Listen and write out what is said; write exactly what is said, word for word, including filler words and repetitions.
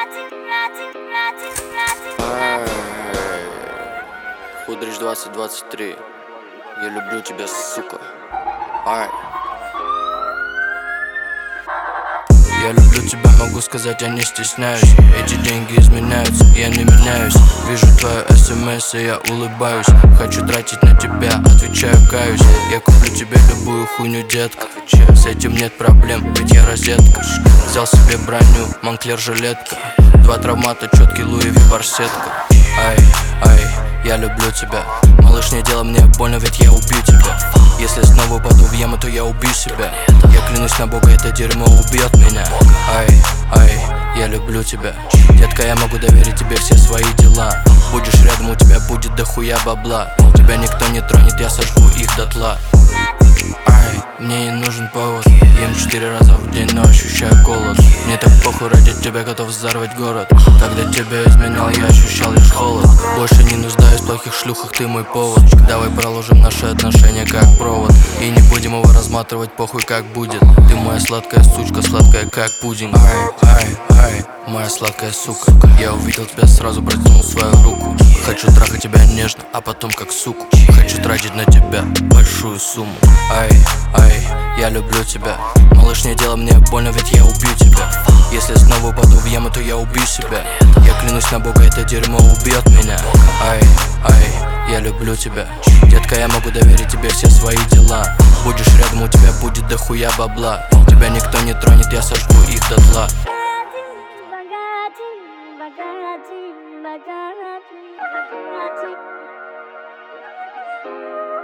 Худрич двадцать двадцать три. Я люблю тебя, сука. Ай. Я люблю тебя, могу сказать, я не стесняюсь. Эти деньги изменяются, я не меняюсь. Вижу твое смс, и я улыбаюсь. Хочу тратить на тебя, отвечаю, каюсь. Я куплю тебе любую хуйню, детка. С этим нет проблем, ведь я розетка. Взял себе броню, Монклер жилетка. Два травмата, четкий Луи Ви барсетка. Ай, ай, я люблю тебя. Малыш, не делай мне больно, ведь я убью тебя. Если снова упаду в яму, то я убью себя. Я клянусь на Бога, это дерьмо убьет меня. Ай, ай, я люблю тебя. Детка, я могу доверить тебе все свои дела. Будешь рядом, у тебя будет дохуя бабла. Тебя никто не тронет, я сожгу их дотла. Ай, мне не нужен повод. Ем четыре раза в день, но ощущаю голод. Мне так похуй, ради тебя готов взорвать город. Когда тебя изменял, я ощущал лишь холод. Больше не нуждаюсь в плохих шлюхах, ты мой повод. Давай проложим наши отношения как провод. И не будем его разматывать, похуй как будет. Ты моя сладкая сучка, сладкая как пудинг. Ай, ай, ай, моя сладкая сука. Я увидел тебя, сразу протянул свою руку. Хочу трахать тебя нежно, а потом как суку. Хочу тратить на тебя большую сумму. Ай, ай, я люблю тебя. Малыш, не делай мне больно, ведь я убью тебя. Если снова упаду в яму, то я убью себя. Я клянусь на Бога, это дерьмо убьет меня. Ай, ай, я люблю тебя. Детка, я могу доверить тебе все свои дела. Будешь рядом, у тебя будет дохуя бабла. Тебя никто не тронет, я сожгу их дотла. Bugatti, Bugatti, Bugatti, Bugatti.